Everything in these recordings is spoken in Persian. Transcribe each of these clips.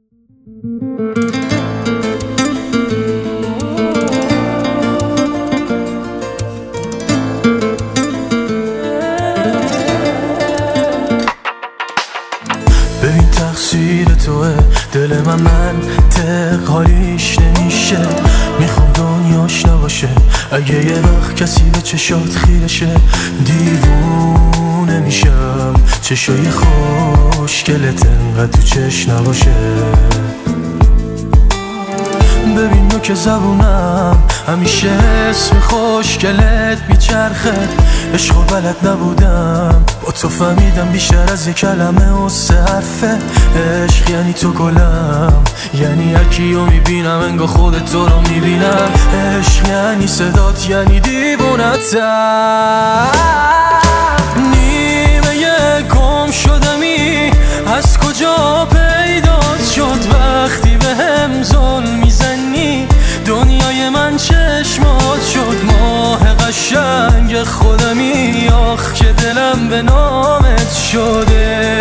ببین تقصیر توه، دل من حالیش نمیشه. میخوام دنیاش نباشه اگه یه وقت کسی به چشات خیرشه. دیوونه میشم چشای خوشگلت انقدر تو چش نباشه. ببین نو که زبونم همیشه اسم خوشگلت میچرخه. عشقو بلد نبودم با تو فهمیدم بیشتر از 1 کلمه و 3 حرفه. عشق یعنی تو گلم، یعنی هرکیو میبینم انگار خودت تو رو میبینم. عشق یعنی صدات، یعنی دیوونتم. نیمه گم شدمی از کجا پیدات شد؟ وقتی به هم ظلم میزنی دنیای من چشمات شد. ماه قشنگ خودمی، آخ که دلم به نامت شده.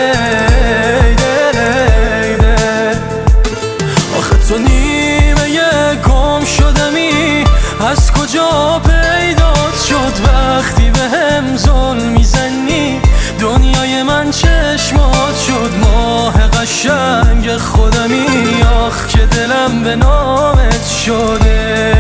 آخه تو نیمه گم شدمی از کجا پیدات شد؟ وقتی به هم ظلم میزنی دنیای من چشمات شد. ماه قشنگ خودمی، آخ که دلم به نامت شده.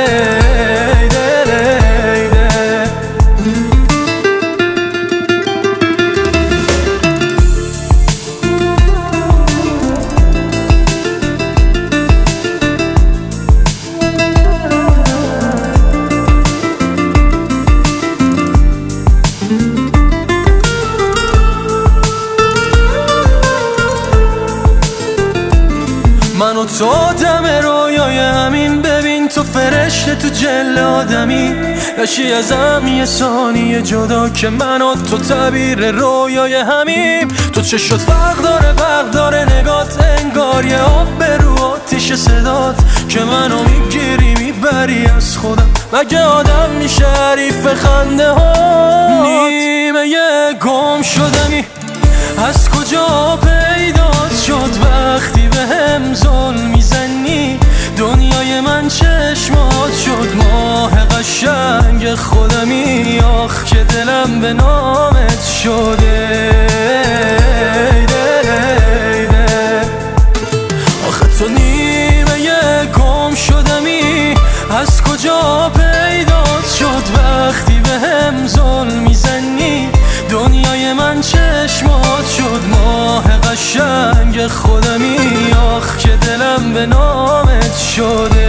من و تو آدم رویای همین. ببین تو فرشته تو جل آدمی، نشی ازم یه ثانیه جدا که من و تو تعبیر رویای همیم. تو چشات فرق داره نگات، انگار یه آب به رو آتیش صدات که منو میگیری میبری از خودم. مگه آدم میشه حریف خنده ها؟ نیمه گم شدمی از کجا پیدات شد؟ وقتی به هم ظلم میزنی دنیای من چشمات شد. ماه قشنگ خودمی، آخ که دلم به نامت شده. آخه تو نیمه گم شدمی از کجا پیدات شد؟ وقتی به هم ظلم میزنی دنیای من چشمات شد. ماه قشنگ خودمی، آخ که دلم به نامت شده.